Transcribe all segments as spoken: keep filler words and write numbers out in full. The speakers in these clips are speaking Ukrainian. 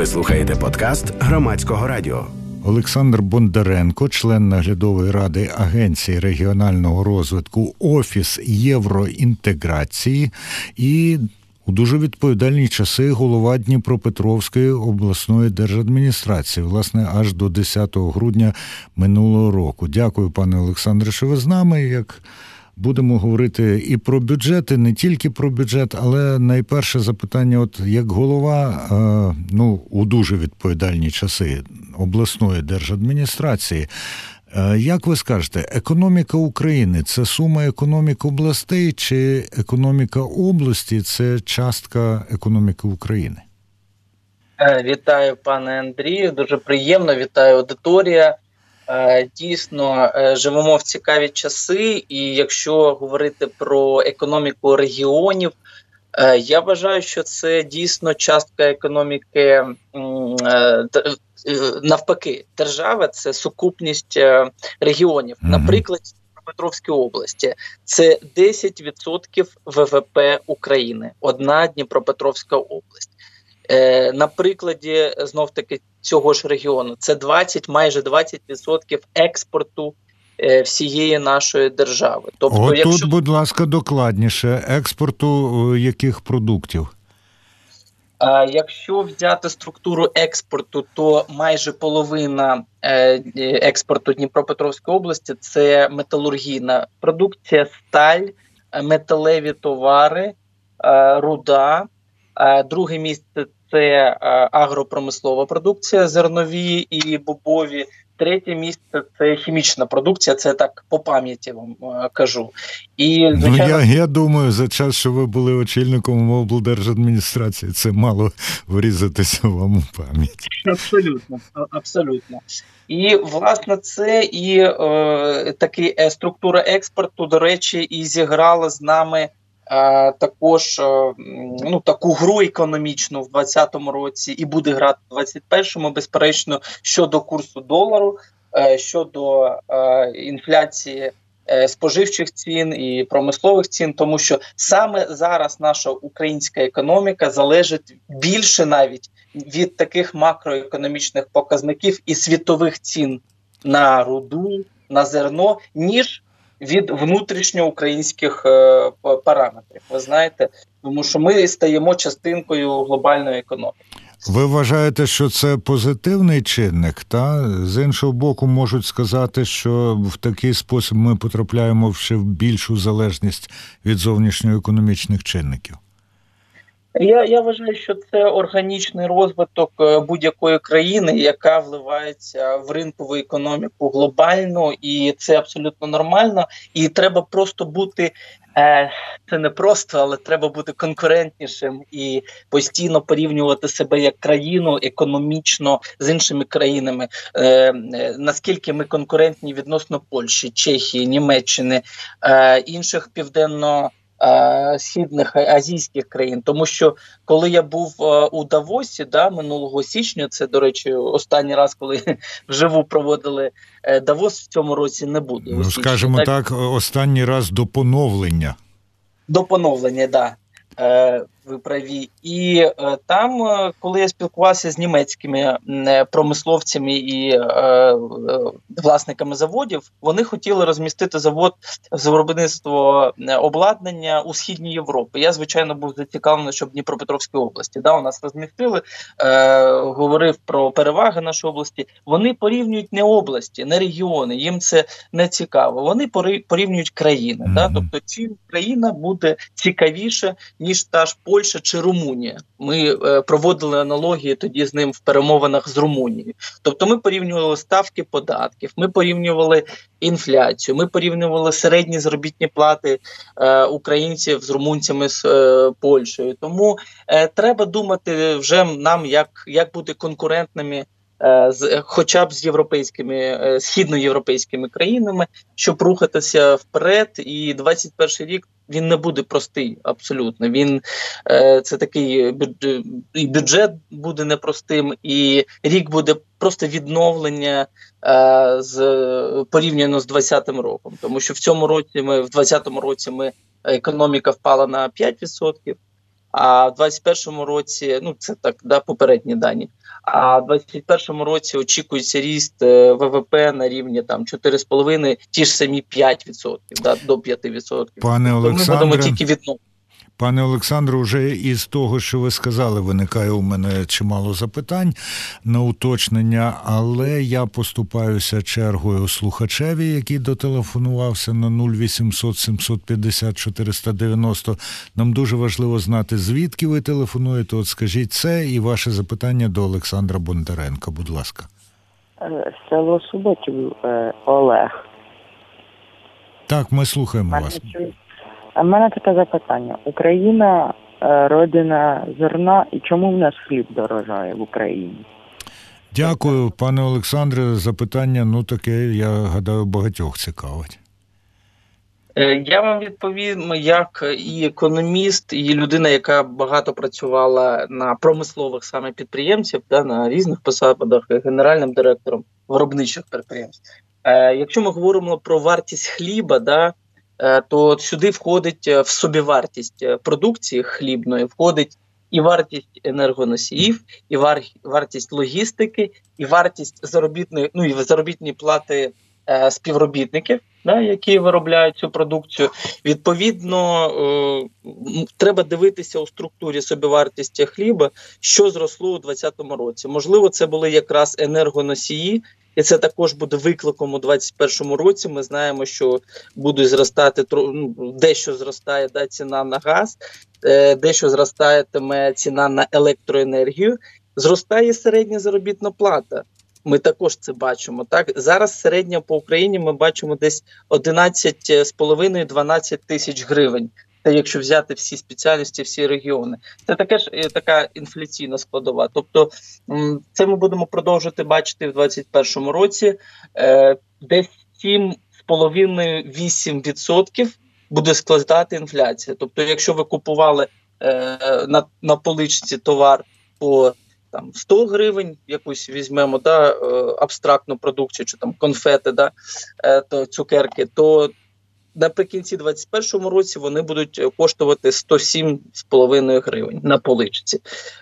Ви слухаєте подкаст Громадського радіо. Олександр Бондаренко, член наглядової ради Агенції регіонального розвитку «Офіс євроінтеграції» і у дуже відповідальні часи голова Дніпропетровської обласної держадміністрації, власне, аж до десятого грудня минулого року. Дякую, пане Олександре, що ви з нами. Як будемо говорити і про бюджет, і не тільки про бюджет, але найперше запитання, от як голова, ну, у дуже відповідальні часи обласної держадміністрації, як ви скажете, економіка України – це сума економік областей чи економіка області – це частка економіки України? Вітаю, пане Андрію, дуже приємно, вітаю аудиторія. Дійсно, живемо в цікаві часи, і якщо говорити про економіку регіонів, я вважаю, що це дійсно частка економіки, навпаки, держава – це сукупність регіонів. Mm-hmm. Наприклад, в Дніпропетровській області це десять відсотків ВВП України, одна Дніпропетровська область. Е, на прикладі, знов-таки, цього ж регіону, це двадцять, майже двадцять відсотків експорту е, всієї нашої держави. Тобто, О, якщо... тут, будь ласка, докладніше. Експорту яких продуктів? А якщо взяти структуру експорту, то майже половина е, експорту Дніпропетровської області – це металургійна продукція, сталь, металеві товари, е, руда. Е, друге місце – це е, агропромислова продукція, зернові і бобові. Третє місце – це хімічна продукція, це так по пам'яті вам е, кажу. І, звичайно... Ну, я, я думаю, за час, що ви були очільником облдержадміністрації, це мало врізатися вам у пам'ять. Абсолютно, абсолютно. І, власне, це і е, таки е, структура експорту, до речі, і зіграла з нами е, також е, ну, таку гру економічну в двадцятому році і буде грати в двадцять першому, безперечно, щодо курсу долару, е, щодо е, інфляції е, споживчих цін і промислових цін, тому що саме зараз наша українська економіка залежить більше навіть від таких макроекономічних показників і світових цін на руду, на зерно, ніж від внутрішньоукраїнських е, параметрів. Ви знаєте, тому що ми стаємо частинкою глобальної економіки. Ви вважаєте, що це позитивний чинник, та? З іншого боку, можуть сказати, що в такий спосіб ми потрапляємо в ще більшу залежність від зовнішньоекономічних чинників. Я, я вважаю, що це органічний розвиток будь-якої країни, яка вливається в ринкову економіку глобально, і це абсолютно нормально. І треба просто бути, е, це не просто, але треба бути конкурентнішим і постійно порівнювати себе як країну економічно з іншими країнами. Е, наскільки ми конкурентні відносно Польщі, Чехії, Німеччини, е, інших південно східних азійських країн. Тому що коли я був у Давосі, да, минулого січня, це, до речі, останній раз, коли вживу проводили Давос, в цьому році не буде. Ну, скажімо так, так, останній раз до поновлення. До поновлення, так. Да. Ви праві. І е, там, коли я спілкувався з німецькими е, промисловцями і е, е, власниками заводів, вони хотіли розмістити завод з виробництва обладнання у Східній Європі. Я, звичайно, був зацікавлений, щоб в Дніпропетровській області. Да, у нас розмістили, е, говорив про переваги нашої області. Вони порівнюють не області, не регіони, їм це не цікаво. Вони порівнюють країни. Mm-hmm. Да? Тобто, чим країна буде цікавіше, ніж та ж Польща чи Румунія. Ми е, проводили аналогії тоді з ним в перемовинах з Румунією. Тобто ми порівнювали ставки податків, ми порівнювали інфляцію, ми порівнювали середні заробітні плати е, українців з румунцями з е, Польщею. Тому е, треба думати вже нам, як, як бути конкурентними е, з, хоча б з європейськими, е, східноєвропейськими країнами, щоб рухатися вперед. І двадцять перший рік він не буде простий, абсолютно. Він е, це такий бюджет, і бюджет буде непростим, і рік буде просто відновлення е, з порівняно з двадцятим роком. Тому що в цьому році ми в двадцятому році ми економіка впала на п'ять відсотків, А в двадцять першому році, ну це так, да, попередні дані. А в двадцять першому році очікується ріст ВВП на рівні там чотири з половиною, ті ж самі п'ять відсотків, да, до п'ять відсотків. Пане Тобто ми будемо тільки відновити. Пане Олександре, вже із того, що ви сказали, виникає у мене чимало запитань на уточнення, але я поступаюся чергою слухачеві, який дотелефонувався на нуль вісімсот сімсот п'ятдесят чотириста дев'яносто. Нам дуже важливо знати, звідки ви телефонуєте. От скажіть це і ваше запитання до Олександра Бондаренка, будь ласка. Село Суботів, Олег. Так, ми слухаємо вас. А в мене таке запитання. Україна – родина зерна, і чому в нас хліб дорожає в Україні? Дякую, пане Олександре. Запитання, ну таке, я гадаю, багатьох цікавить. Я вам відповім, як і економіст, і людина, яка багато працювала на промислових саме підприємців, да, на різних посадах, генеральним директором виробничих підприємств. Якщо ми говоримо про вартість хліба, да, то сюди входить в собівартість продукції хлібної, входить і вартість енергоносіїв, і вартість логістики, і вартість заробітної, ну і заробітні плати е, співробітників, да, які виробляють цю продукцію. Відповідно, е, треба дивитися у структурі собівартості хліба, що зросло у двадцятому році. Можливо, це були якраз енергоносії, і це також буде викликом у двадцять першому році. Ми знаємо, що буде зростати, ну, дещо зростає, да, ціна на газ, е, дещо зростатиме ціна на електроенергію, зростає середня заробітна плата. Ми також це бачимо. Так? Зараз середня по Україні ми бачимо десь одинадцять з половиною - дванадцять тисяч гривень. Це якщо взяти всі спеціальності, всі регіони. Це таке ж така інфляційна складова. Тобто це ми будемо продовжувати бачити в двадцять першому році. Десь сім з половиною - вісім відсотків буде складати інфляція. Тобто якщо ви купували на, на поличці товар по там сто гривень, якусь візьмемо, да, абстрактну продукцію, чи там конфети, да, то цукерки, то наприкінці двадцять першому році вони будуть коштувати сто сім з половиною гривень на поличці.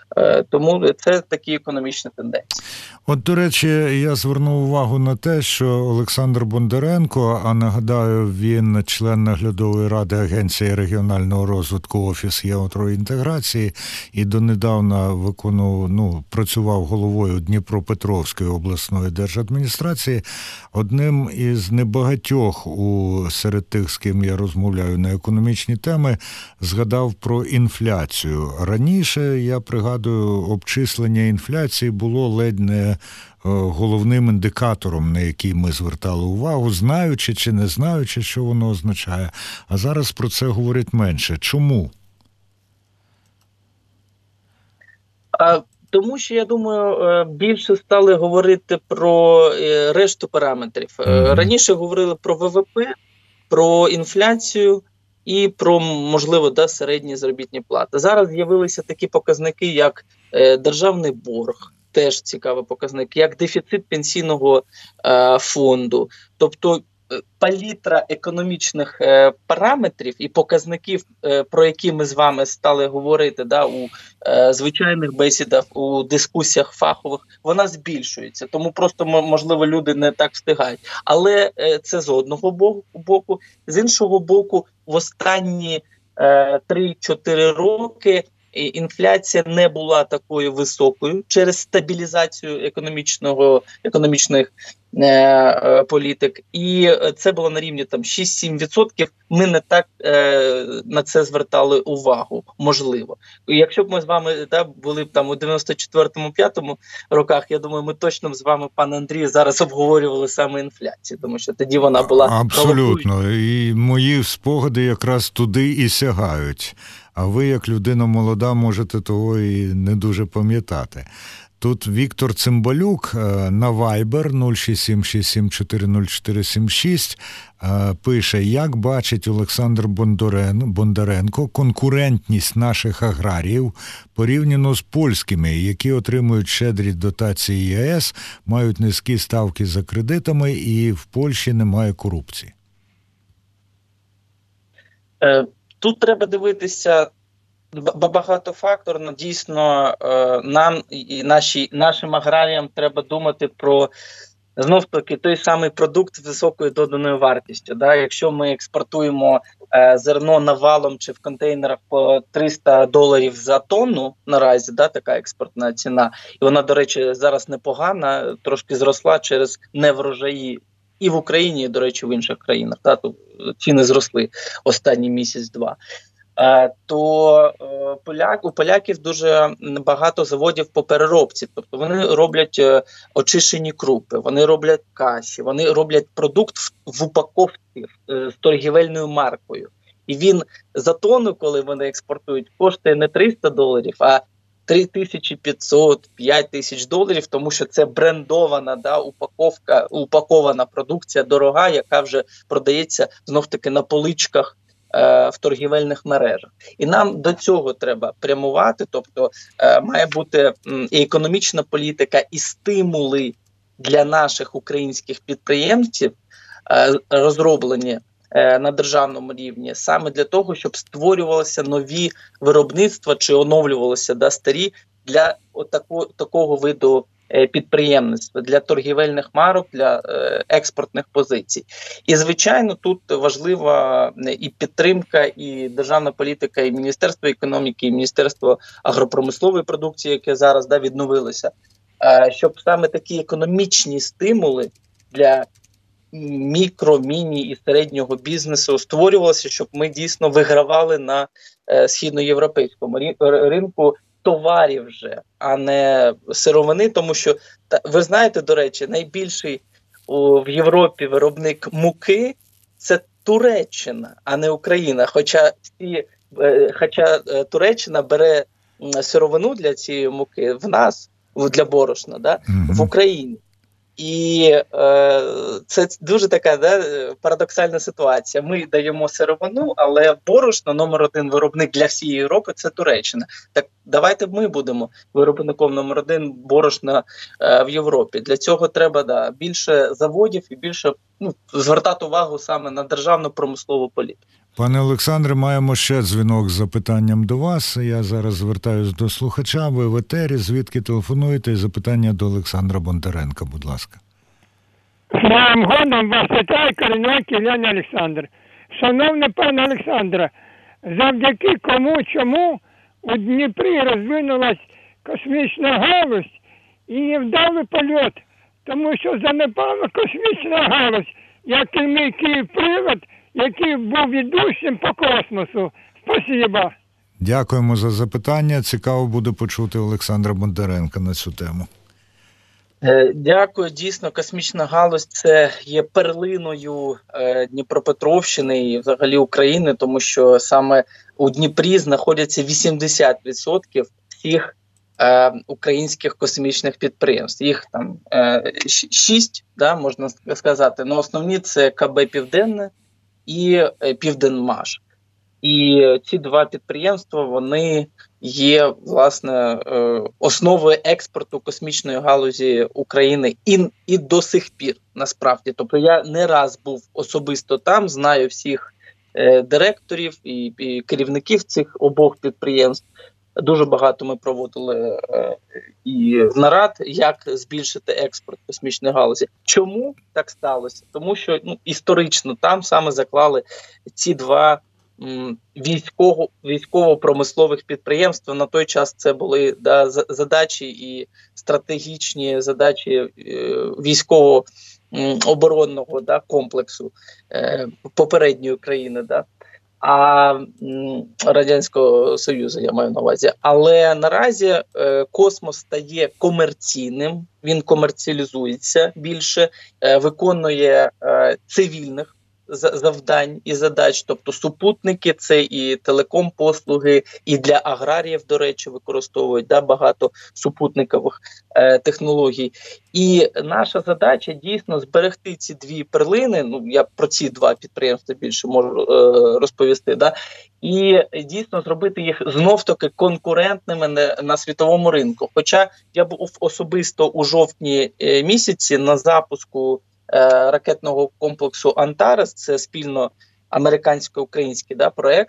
Тому це такі економічні тенденції. От, до речі, я звернув увагу на те, що Олександр Бондаренко, а нагадаю, він член наглядової ради Агенції регіонального розвитку Офіс євроінтеграції і донедавна виконував, ну, працював головою Дніпропетровської обласної держадміністрації. Одним із небагатьох у серед тих, з ким я розмовляю на економічні теми, згадав про інфляцію. Раніше, я пригадую, обчислення інфляції було ледь не головним індикатором, на який ми звертали увагу, знаючи чи не знаючи, що воно означає. А зараз про це говорять менше. Чому? А, тому що, я думаю, більше стали говорити про решту параметрів. Mm-hmm. Раніше говорили про ВВП, про інфляцію і про, можливо, да, середні заробітні плати. Зараз з'явилися такі показники, як е, державний борг, теж цікавий показник, як дефіцит пенсійного е, фонду. Тобто е, палітра економічних е, параметрів і показників, е, про які ми з вами стали говорити, да, у е, звичайних бесідах, у дискусіях фахових, вона збільшується. Тому просто, можливо, люди не так встигають. Але е, це з одного боку. З іншого боку, в останні е, три-чотири роки інфляція не була такою високою через стабілізацію економічного, економічних е, е, політик. І це було на рівні там шість-сім відсотків. Ми не так е, на це звертали увагу, можливо. І якщо б ми з вами, да, були б там у дев'яносто четвертому - п'ятому роках, я думаю, ми точно з вами, пане Андрію, зараз обговорювали саме інфляцію, тому що тоді вона була... Абсолютно. головою. І мої спогади якраз туди і сягають. А ви, як людина молода, можете того і не дуже пам'ятати. Тут Віктор Цимбалюк на Viber нуль шість сім шість сім чотири нуль чотири сім шість пише, як бачить Олександр Бондаренко конкурентність наших аграріїв порівняно з польськими, які отримують щедрі дотації ЄС, мають низькі ставки за кредитами і в Польщі немає корупції. Тут треба дивитися Багатофакторно, дійсно, нам і наші, нашим аграріям треба думати про, знов таки, той самий продукт з високою доданою вартістю. Да? Якщо ми експортуємо е, зерно навалом чи в контейнерах по триста доларів за тонну наразі, да, така експортна ціна, і вона, до речі, зараз непогана, трошки зросла через неврожаї і в Україні, і, до речі, в інших країнах. Да? Тут ціни зросли останній місяць-два. То поляк, у поляків дуже багато заводів по переробці. Тобто вони роблять очищені крупи, вони роблять каші, вони роблять продукт в, в упаковці з торгівельною маркою. І він за тонну, коли вони експортують, коштує не триста доларів, а три тисячі п'ятсот - п'ять тисяч доларів, тому що це брендована, да, упаковка, упакована продукція дорога, яка вже продається знов-таки на поличках в торгівельних мережах. І нам до цього треба прямувати, тобто е, має бути м, і економічна політика, і стимули для наших українських підприємців е, розроблені е, на державному рівні, саме для того, щоб створювалися нові виробництва чи оновлювалися, да, старі для отако, такого виду підприємництва, для торгівельних марок, для е, експортних позицій. І, звичайно, тут важлива і підтримка, і державна політика, і Міністерство економіки, і Міністерство агропромислової продукції, яке зараз, да, відновилося, е, щоб саме такі економічні стимули для мікро, міні і середнього бізнесу створювалися, щоб ми дійсно вигравали на е, східноєвропейському ринку товарів вже, а не сировини, тому що, ви знаєте, до речі, найбільший у, в Європі виробник муки – це Туреччина, а не Україна. Хоча, всі, е, хоча е, Туреччина бере сировину для цієї муки в нас, для борошна, да, mm-hmm. в Україні. І е, це дуже така, да, парадоксальна ситуація. Ми даємо сировину, але борошно, номер один виробник для всієї Європи – це Туреччина. Так давайте ми будемо виробником номер один борошна е, в Європі. Для цього треба, да, більше заводів і більше, ну, звертати увагу саме на державну промислову політику. Пане Олександре, маємо ще дзвінок з запитанням до вас. Я зараз звертаюся до слухача. Ви в етері, звідки телефонуєте? І запитання до Олександра Бондаренка, будь ласка. З Новим годом вас вітає Кореньок Євген Олександр. Шановний пане Олександре, завдяки кому, чому у Дніпрі розвинулась космічна галузь і невдалий польот, тому що занепала космічна галузь, як і мій Київпривод, який був ведучим по космосу. Спасибо. Дякуємо за запитання. Цікаво буде почути Олександра Бондаренка на цю тему. Дякую. Дійсно, космічна галузь – це є перлиною е, Дніпропетровщини і взагалі України, тому що саме у Дніпрі знаходяться вісімдесят відсотків всіх е, українських космічних підприємств. Їх там е, шість, да, можна сказати, але основні – це КБ «Південне» і «Південмаш». І ці два підприємства, вони є, власне, основою експорту космічної галузі України і, і до сих пір, насправді. Тобто я не раз був особисто там, знаю всіх е, директорів і, і керівників цих обох підприємств. Дуже багато ми проводили е, і нарад, як збільшити експорт космічної галузі. Чому так сталося? Тому що, ну, історично там саме заклали ці два Військово, військово-промислових підприємств. На той час це були, да, задачі і стратегічні задачі е, військово-оборонного, да, комплексу е, попередньої країни, да, а м, Радянського Союзу, я маю на увазі. Але наразі е, космос стає комерційним, він комерціалізується більше, е, виконує е, цивільних завдань і задач, тобто супутники, це і телеком-послуги, і для аграріїв, до речі, використовують, да, багато супутникових е, технологій. І наша задача дійсно зберегти ці дві перлини, ну я про ці два підприємства більше можу е, розповісти, да, і дійсно зробити їх знов-таки конкурентними на, на світовому ринку. Хоча я був особисто у жовтні е, місяці на запуску ракетного комплексу «Антарес», це спільно американсько-український, да, проєкт,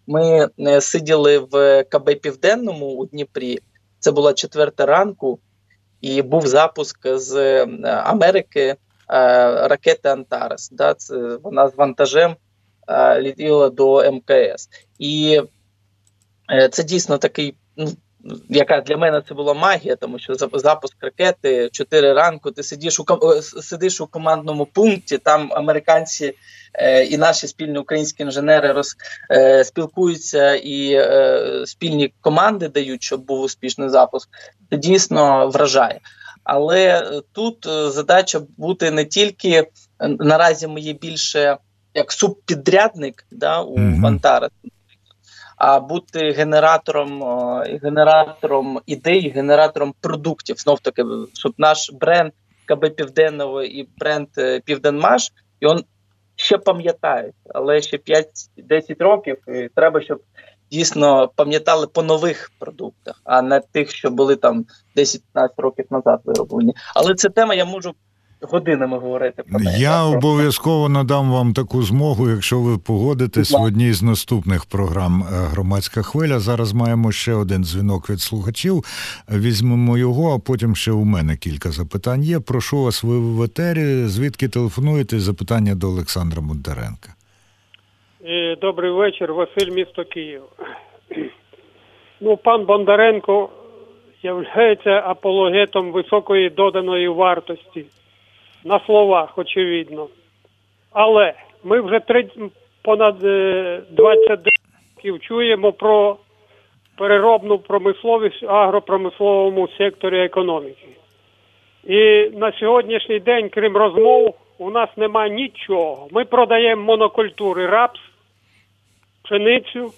Ми е, сиділи в КБ Південному у Дніпрі, це була четверта ранку, і був запуск з е, Америки е, ракети «Антарес». Да? Це, вона з вантажем е, летіла до ем ка ес. І е, це дійсно такий, ну, яка для мене це була магія, тому що запуск ракети, чотири ранку, ти сидиш у, сидиш у командному пункті, там американці е, і наші спільні українські інженери роз, е, спілкуються і е, спільні команди дають, щоб був успішний запуск. Це дійсно вражає. Але тут задача бути не тільки, наразі ми є більше як субпідрядник, да, у mm-hmm. «Антарес», а бути генератором, генератором ідей, генератором продуктів. Знов таки, щоб наш бренд КБ Південного і бренд Південмаш, і він ще пам'ятають, але ще п'ять-десять років, і треба, щоб дійсно пам'ятали по нових продуктах, а не тих, що були там десять-п'ятнадцять років назад вироблені. Але ця тема, я можу годинами говорити про неї. Я обов'язково надам вам таку змогу, якщо ви погодитесь в одній з наступних програм «Громадська хвиля». Зараз маємо ще один дзвінок від слухачів. Візьмемо його, а потім ще у мене кілька запитань є. Прошу вас, ви в етері. Звідки телефонуєте? Запитання до Олександра Бондаренка. Добрий вечір. Василь, місто Київ. Ну, пан Бондаренко є апологетом високої доданої вартості. На словах, очевидно. Але ми вже три, понад двадцять років чуємо про переробну промисловість в агропромисловому секторі економіки. І на сьогоднішній день, крім розмов, у нас немає нічого. Ми продаємо монокультури рапс, пшеницю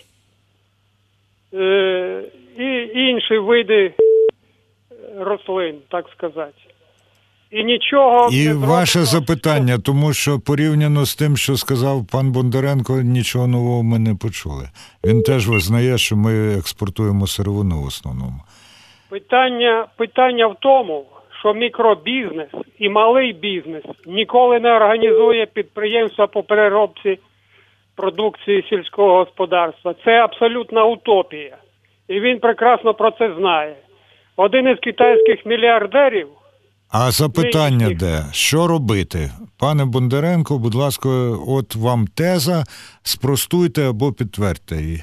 е- і інші види рослин, так сказати. І нічого. І ваше запитання, тому що порівняно з тим, що сказав пан Бондаренко, нічого нового ми не почули. Він теж визнає, що ми експортуємо сировину в основному. Питання, питання в тому, що мікробізнес і малий бізнес ніколи не організує підприємства по переробці продукції сільського господарства. Це абсолютна утопія. І він прекрасно про це знає. Один із китайських мільярдерів. А запитання ми... де? Що робити? Пане Бондаренко, будь ласка, от вам теза, спростуйте або підтвердьте її.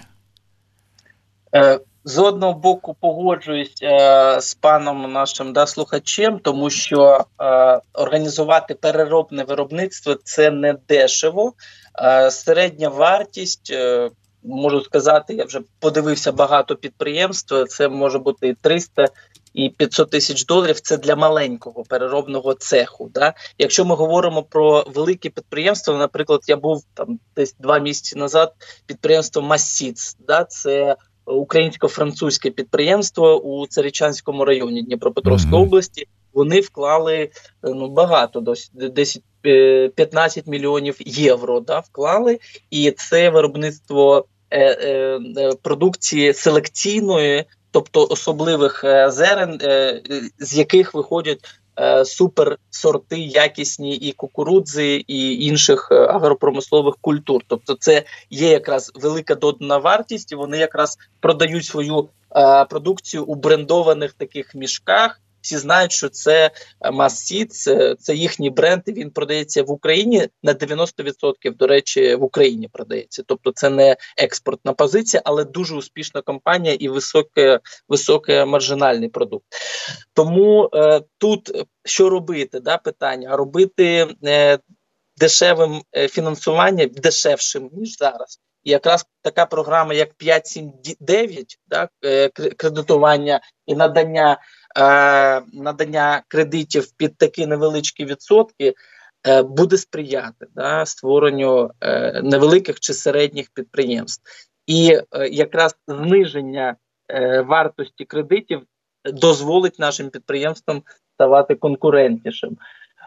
З одного боку погоджуюсь е, з паном нашим да, слухачем, тому що е, організувати переробне виробництво – це не дешево. Е, середня вартість, е, можу сказати, я вже подивився багато підприємств, це може бути і триста, і п'ятсот тисяч доларів – це для маленького переробного цеху. Да? Якщо ми говоримо про великі підприємства, наприклад, я був там десь два місяці назад, підприємство «Массіц», да? Це українсько-французьке підприємство у Царичанському районі Дніпропетровської mm-hmm. області. Вони вклали ну, багато, десь п'ятнадцять мільйонів євро да, вклали. І це виробництво е, е, продукції селекційної, тобто особливих е, зерен, е, з яких виходять е, суперсорти якісні і кукурудзи, і інших е, агропромислових культур. Тобто це є якраз велика додана вартість, і вони якраз продають свою е, продукцію у брендованих таких мішках. Всі знають, що це Массіц, це, це їхній бренд, і він продається в Україні на дев'яносто відсотків, до речі, в Україні продається. Тобто це не експортна позиція, але дуже успішна компанія і високе, високе маржинальний продукт. Тому е, тут що робити, да, питання? Робити е, дешевим е, фінансування, дешевшим, ніж зараз. І якраз така програма, як п'ять сім дев'ять, да, е, кредитування і надання Е, надання кредитів під такі невеличкі відсотки е, буде сприяти да, створенню е, невеликих чи середніх підприємств. І е, якраз зниження е, вартості кредитів дозволить нашим підприємствам ставати конкурентнішим.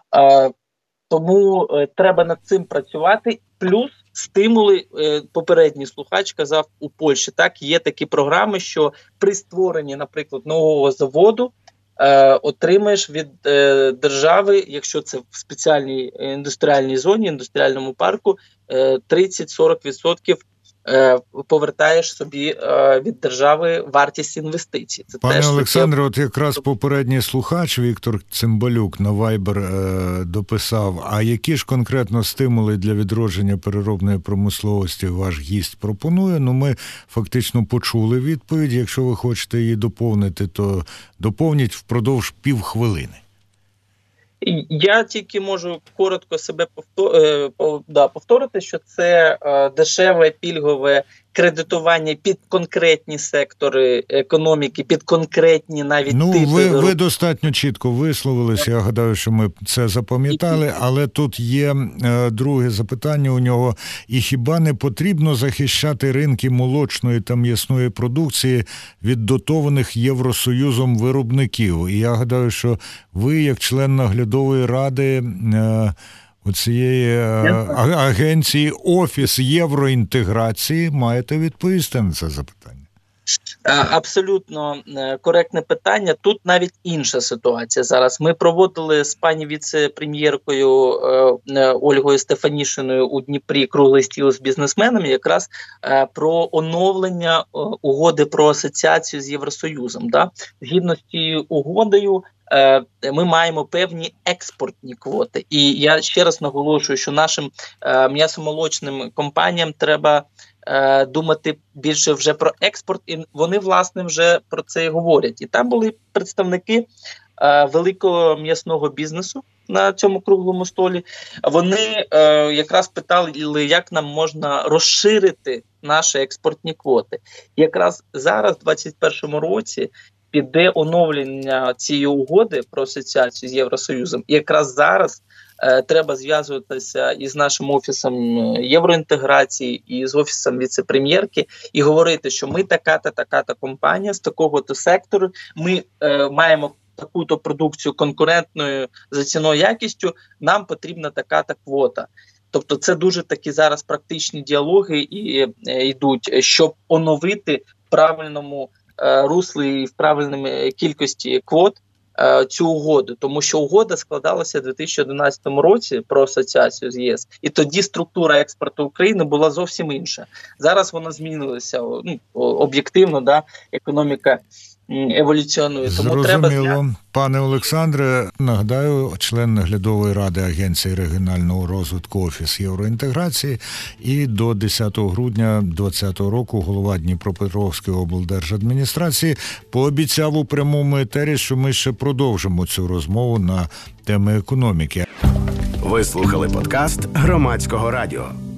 Е, тому е, треба над цим працювати. Плюс стимули, е, попередній слухач казав, у Польщі так є такі програми, що при створенні, наприклад, нового заводу е, отримаєш від е, держави, якщо це в спеціальній індустріальній зоні, індустріальному парку, е, тридцять-сорок відсотків повертаєш собі від держави вартість інвестицій. Це Пане теж Олександре, таке... от якраз попередній слухач Віктор Цимбалюк на Viber е, дописав, а які ж конкретно стимули для відродження переробної промисловості ваш гість пропонує? Ну, ми фактично почули відповідь. Якщо ви хочете її доповнити, то доповніть впродовж півхвилини. Я тільки можу коротко себе повторити, що це дешеве пільгове кредитування під конкретні сектори економіки, під конкретні навіть ну, типи. Ви, ви достатньо чітко висловилися, я гадаю, що ми це запам'ятали, але тут є е, друге запитання у нього. І хіба не потрібно захищати ринки молочної та м'ясної продукції від дотованих Євросоюзом виробників? І я гадаю, що ви, як член наглядової ради е, у цієї агенції Офіс євроінтеграції, маєте відповісти на це запитання. Абсолютно коректне питання. Тут навіть інша ситуація зараз. Ми проводили з пані віце-прем'єркою Ольгою Стефанішиною у Дніпрі круглий стіл з бізнесменами якраз про оновлення угоди про асоціацію з Євросоюзом. Да? Згідно з цією угодою, ми маємо певні експортні квоти. І я ще раз наголошую, що нашим е, м'ясомолочним компаніям треба е, думати більше вже про експорт, і вони, власне, вже про це і говорять. І там були представники е, великого м'ясного бізнесу на цьому круглому столі. Вони е, якраз питали, як нам можна розширити наші експортні квоти. І якраз зараз, в двадцять першому році, піде оновлення цієї угоди про асоціацію з Євросоюзом. І якраз зараз е, треба зв'язуватися із нашим офісом євроінтеграції і з офісом віце-прем'єрки і говорити, що ми така-то, така-то компанія з такого-то сектору, ми е, маємо таку-то продукцію конкурентною за ціною якістю, нам потрібна така-то квота. Тобто це дуже такі зараз практичні діалоги і е, йдуть, щоб оновити в правильному руслі і в правильній кількості квот е, цю угоду. Тому що угода складалася в дві тисячі одинадцятому році про асоціацію з ЄС. І тоді структура експорту України була зовсім інша. Зараз вона змінилася, ну, об'єктивно, да, економіка еволюціонує. Тому Зрозуміло. треба... Пане Олександре, нагадаю, член наглядової ради Агенції регіонального розвитку Офіс євроінтеграції і до десятого грудня двадцятого року голова Дніпропетровської облдержадміністрації пообіцяв у прямому етері, що ми ще продовжимо цю розмову на теми економіки. Ви слухали подкаст Громадського радіо.